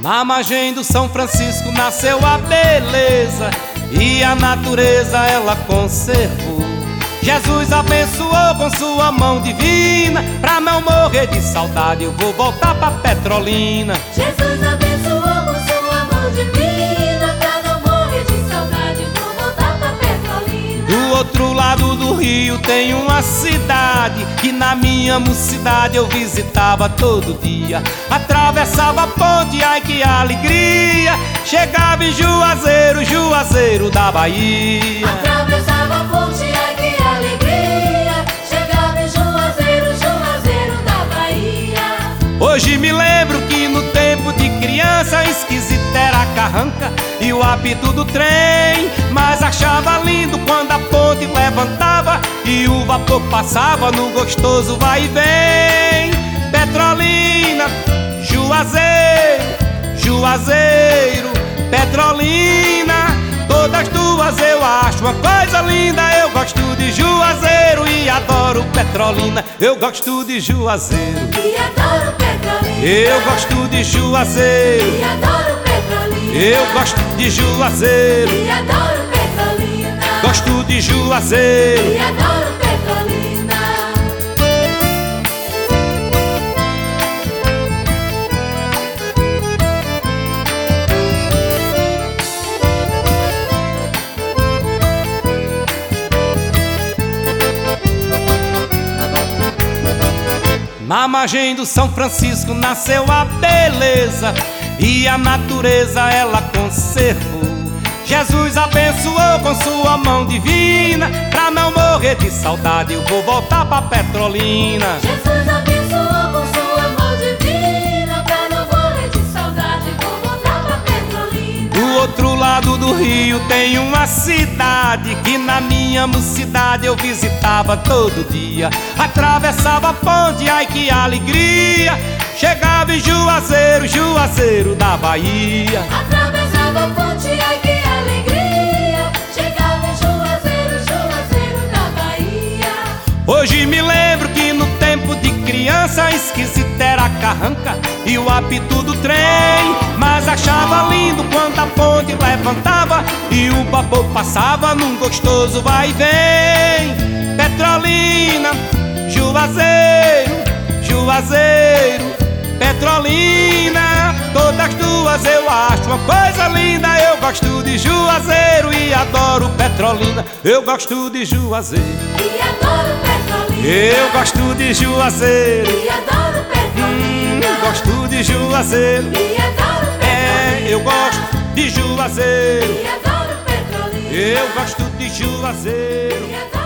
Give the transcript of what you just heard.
Na margem do São Francisco nasceu a beleza e a natureza ela conservou. Jesus abençoou com sua mão divina. Pra não morrer de saudade eu vou voltar pra Petrolina. Jesus abençoou com sua mão divina. Pra não morrer de saudade eu vou voltar pra Petrolina. Do outro lado do rio tem uma cidade que na minha mocidade eu visitava todo dia. Atravessava a ponte, ai que alegria. Chegava em Juazeiro, Juazeiro da Bahia. Atravessava a ponte, ai que alegria. Chegava em Juazeiro, Juazeiro da Bahia. Hoje me lembro que no tempo de criança esquisita era a carranca e o apito do trem. Mas achava lindo quando a ponte levantava e o vapor passava no gostoso vai e vem. Petrolina, Juazeiro, Juazeiro, Petrolina. Todas duas eu acho uma coisa linda. Eu gosto de Juazeiro e adoro Petrolina. Eu gosto de Juazeiro E adoro Petrolina. eu gosto de Juazeiro, E adoro Petrolina. eu gosto de Juazeiro, E adoro Petrolina. gosto de Juazeiro. E adoro Petrolina. Na margem do São Francisco nasceu a beleza e a natureza ela conservou. Jesus abençoou com sua mão divina. Pra não morrer de saudade eu vou voltar pra Petrolina. Jesus abençoou com sua mão divina. Pra não morrer de saudade vou voltar pra Petrolina. Do outro lado do rio tem uma cidade que na minha mocidade eu visitava todo dia. Atravessava a ponte, ai que alegria. Chegava em Juazeiro, Juazeiro da Bahia. Atravessava a ponte, ai que alegria. Chegava em Juazeiro, Juazeiro da Bahia. Hoje me lembro que no tempo de criança esquisita era a carranca e o apito do trem. Mas achava lindo quando a ponte levantava e o vapor passava num gostoso vai e vem. Petrolina, Juazeiro, Juazeiro, Petrolina. Todas duas eu acho uma coisa linda. Eu gosto de Juazeiro e adoro Petrolina. Eu gosto de Juazeiro, E adoro Petrolina. eu gosto de Juazeiro, E adoro Petrolina. gosto de Juazeiro. E adoro Petrolina. Eu gosto de Juazeiro, E adoro Petrolina. eu gosto de Juazeiro. E adoro